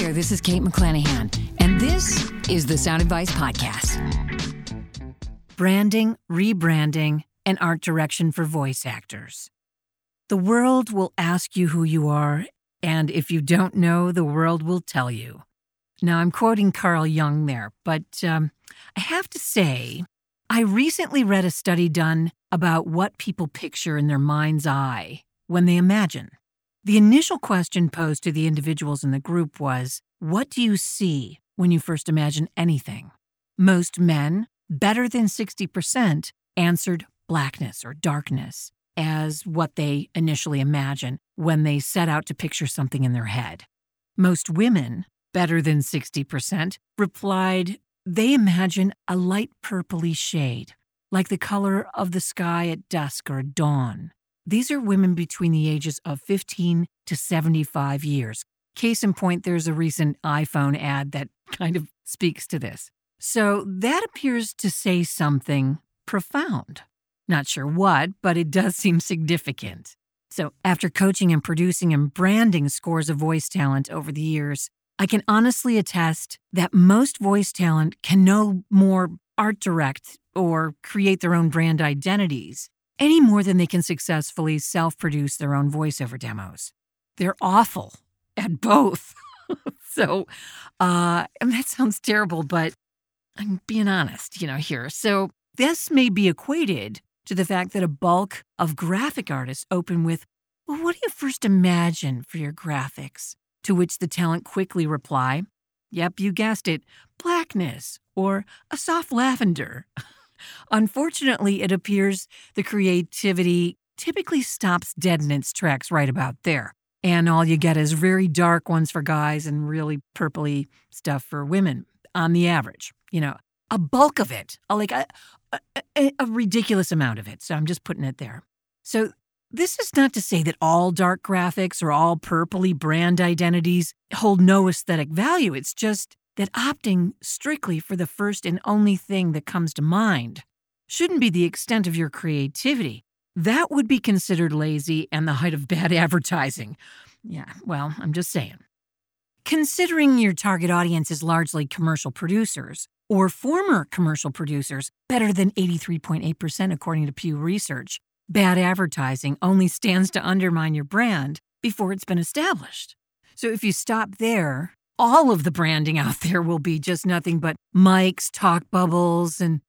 there, this is Kate McClanahan, and this is the Sound Advice Podcast. Branding, rebranding, and art direction for voice actors. The world will ask you who you are, and if you don't know, the world will tell you. Now, I'm quoting Carl Jung there, but I have to say, I recently read a study done about what people picture in their mind's eye when they imagine. The initial question posed to the individuals in the group was, what do you see when you first imagine anything? Most men, better than 60%, answered blackness or darkness as what they initially imagine when they set out to picture something in their head. Most women, better than 60%, replied they imagine a light purpley shade, like the color of the sky at dusk or dawn. These are women between the ages of 15 to 75 years. Case in point, there's a recent iPhone ad that kind of speaks to this. So that appears to say something profound. Not sure what, but it does seem significant. So after coaching and producing and branding scores of voice talent over the years, I can honestly attest that most voice talent can no more art direct or create their own brand identities any more than they can successfully self-produce their own voiceover demos. They're awful at both. And that sounds terrible, but I'm being honest, here. So this may be equated to the fact that a bulk of graphic artists open with, well, what do you first imagine for your graphics? To which the talent quickly reply, yep, you guessed it, blackness or a soft lavender. Unfortunately, it appears the creativity typically stops dead in its tracks right about there. And all you get is very dark ones for guys and really purpley stuff for women on the average. A bulk of it, like a ridiculous amount of it. So I'm just putting it there. So this is not to say that all dark graphics or all purpley brand identities hold no aesthetic value. It's just that opting strictly for the first and only thing that comes to mind shouldn't be the extent of your creativity. That would be considered lazy and the height of bad advertising. Yeah, well, I'm just saying. Considering your target audience is largely commercial producers or former commercial producers, better than 83.8% according to Pew Research, bad advertising only stands to undermine your brand before it's been established. So if you stop there, all of the branding out there will be just nothing but mics, talk bubbles, and,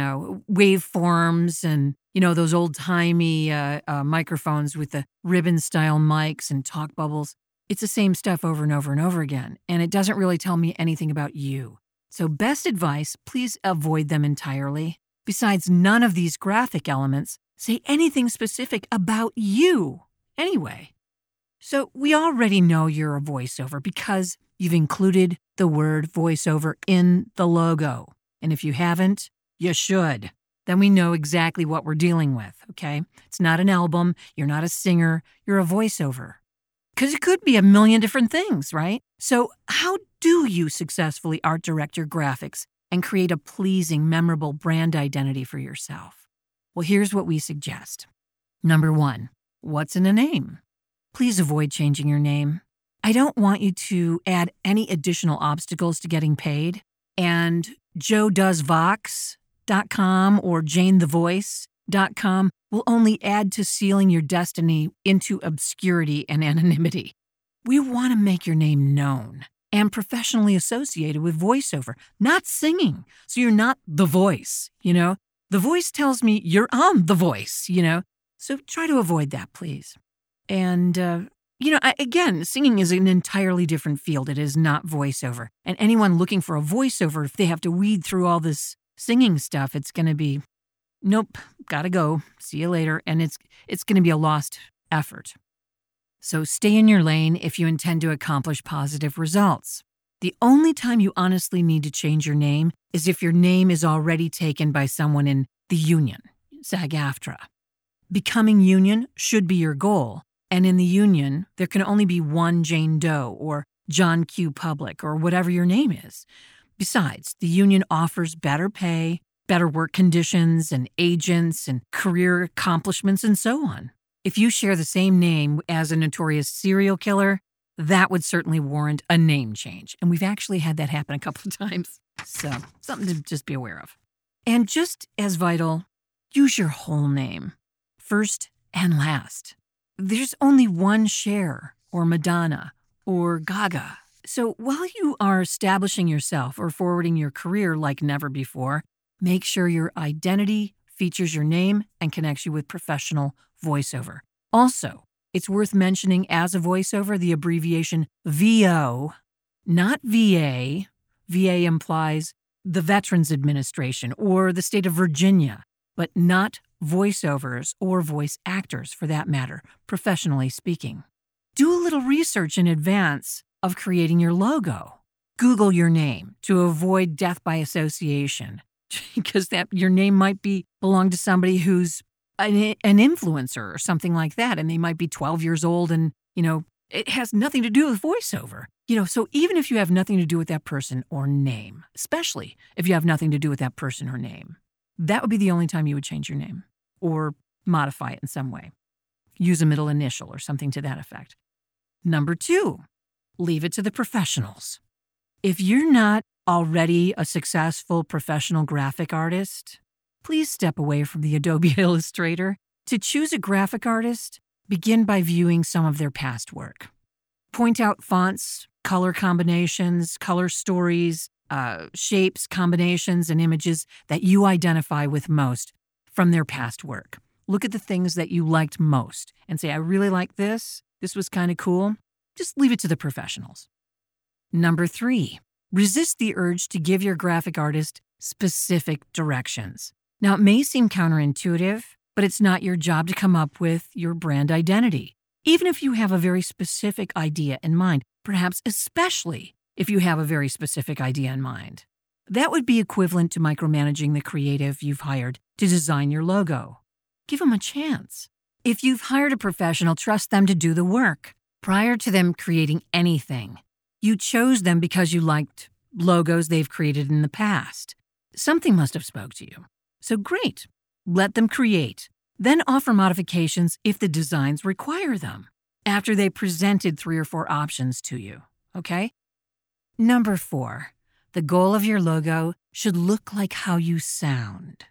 waveforms, and, those old-timey microphones with the ribbon-style mics and talk bubbles. It's the same stuff over and over and over again, and it doesn't really tell me anything about you. So best advice, please avoid them entirely. Besides, none of these graphic elements say anything specific about you anyway. So we already know you're a voiceover because you've included the word voiceover in the logo. And if you haven't, you should. Then we know exactly what we're dealing with, okay? It's not an album. You're not a singer. You're a voiceover. Because it could be a million different things, right? So how do you successfully art direct your graphics and create a pleasing, memorable brand identity for yourself? Well, here's what we suggest. Number 1, what's in a name? Please avoid changing your name. I don't want you to add any additional obstacles to getting paid. And JoeDoesVox.com or JaneTheVoice.com will only add to sealing your destiny into obscurity and anonymity. We want to make your name known and professionally associated with voiceover, not singing. So you're not The Voice, The Voice tells me you're on The Voice, So try to avoid that, please. And, again, singing is an entirely different field. It is not voiceover. And anyone looking for a voiceover, if they have to weed through all this singing stuff, it's going to be, nope, gotta go. See you later. And it's going to be a lost effort. So stay in your lane if you intend to accomplish positive results. The only time you honestly need to change your name is if your name is already taken by someone in the union, SAG-AFTRA. Becoming union should be your goal. And in the union, there can only be one Jane Doe or John Q. Public or whatever your name is. Besides, the union offers better pay, better work conditions, and agents and career accomplishments and so on. If you share the same name as a notorious serial killer, that would certainly warrant a name change. And we've actually had that happen a couple of times. So something to just be aware of. And just as vital, use your whole name, first and last. There's only one Cher or Madonna or Gaga. So while you are establishing yourself or forwarding your career like never before, make sure your identity features your name and connects you with professional voiceover. Also, it's worth mentioning as a voiceover the abbreviation VO, not VA. VA implies the Veterans Administration or the state of Virginia, but not voiceovers or voice actors for that matter, professionally speaking. Do a little research in advance of creating your logo. Google your name to avoid death by association, because your name might belong to somebody who's an influencer or something like that, and they might be 12 years old and, it has nothing to do with voiceover. So even if you have nothing to do with that person or name, especially if you have nothing to do with that person or name, that would be the only time you would change your name or modify it in some way. Use a middle initial or something to that effect. Number 2, leave it to the professionals. If you're not already a successful professional graphic artist, please step away from the Adobe Illustrator. To choose a graphic artist, begin by viewing some of their past work. Point out fonts, color combinations, color stories, shapes, combinations, and images that you identify with most from their past work. Look at the things that you liked most and say, I really like this. This was kind of cool. Just leave it to the professionals. Number 3, resist the urge to give your graphic artist specific directions. Now, it may seem counterintuitive, but it's not your job to come up with your brand identity. Even if you have a very specific idea in mind, perhaps especially if you have a very specific idea in mind. That would be equivalent to micromanaging the creative you've hired to design your logo. Give them a chance. If you've hired a professional, trust them to do the work. Prior to them creating anything, you chose them because you liked logos they've created in the past. Something must have spoke to you. So great. Let them create. Then offer modifications if the designs require them, after they presented 3 or 4 options to you, okay? Number 4, the goal of your logo should look like how you sound.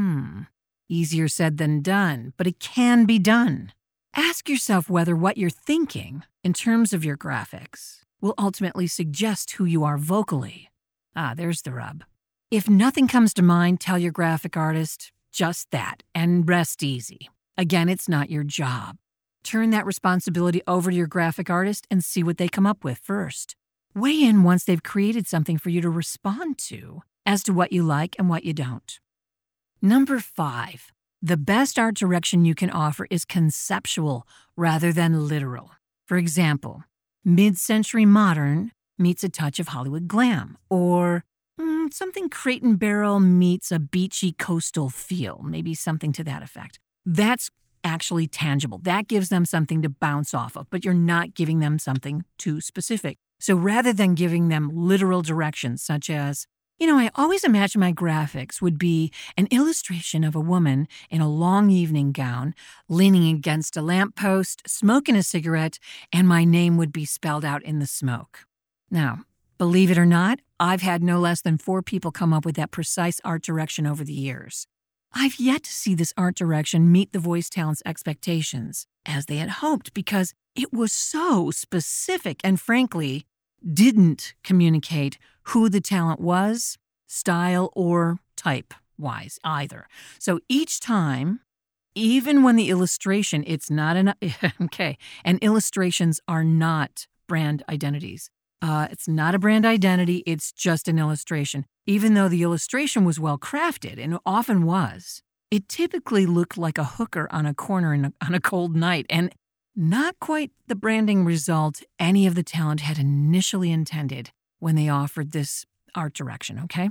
Easier said than done, but it can be done. Ask yourself whether what you're thinking in terms of your graphics will ultimately suggest who you are vocally. There's the rub. If nothing comes to mind, tell your graphic artist just that and rest easy. Again, it's not your job. Turn that responsibility over to your graphic artist and see what they come up with first. Weigh in once they've created something for you to respond to as to what you like and what you don't. Number 5, the best art direction you can offer is conceptual rather than literal. For example, mid-century modern meets a touch of Hollywood glam, or something Crate and Barrel meets a beachy coastal feel, maybe something to that effect. That's actually tangible. That gives them something to bounce off of, but you're not giving them something too specific. So rather than giving them literal directions such as, I always imagine my graphics would be an illustration of a woman in a long evening gown, leaning against a lamppost, smoking a cigarette, and my name would be spelled out in the smoke. Now, believe it or not, I've had no less than 4 people come up with that precise art direction over the years. I've yet to see this art direction meet the voice talent's expectations, as they had hoped, because it was so specific and, frankly, didn't communicate who the talent was, style or type-wise either. So each time, even when the illustration, it's not an, okay, and illustrations are not brand identities. It's not a brand identity, it's just an illustration. Even though the illustration was well crafted, and often was, it typically looked like a hooker on a corner on a cold night, and not quite the branding result any of the talent had initially intended when they offered this art direction, okay?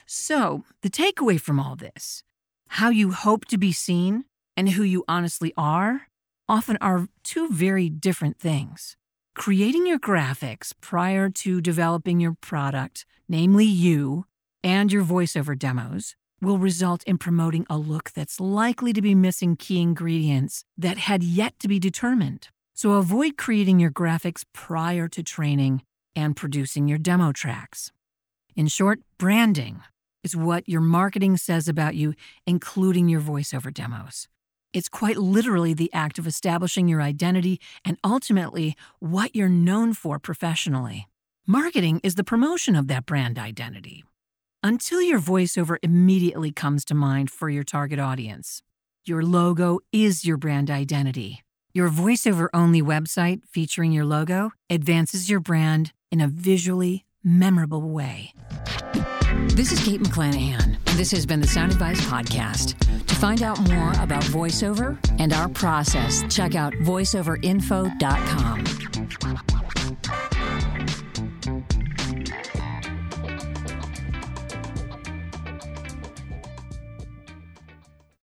So, the takeaway from all this, how you hope to be seen and who you honestly are, often are 2 very different things. Creating your graphics prior to developing your product, namely you, and your voiceover demos, will result in promoting a look that's likely to be missing key ingredients that had yet to be determined. So avoid creating your graphics prior to training and producing your demo tracks. In short, branding is what your marketing says about you, including your voiceover demos. It's quite literally the act of establishing your identity and ultimately what you're known for professionally. Marketing is the promotion of that brand identity. Until your voiceover immediately comes to mind for your target audience, your logo is your brand identity. Your voiceover-only website featuring your logo advances your brand in a visually memorable way. This is Kate McClanahan, and this has been the Sound Advice Podcast. To find out more about voiceover and our process, check out voiceoverinfo.com.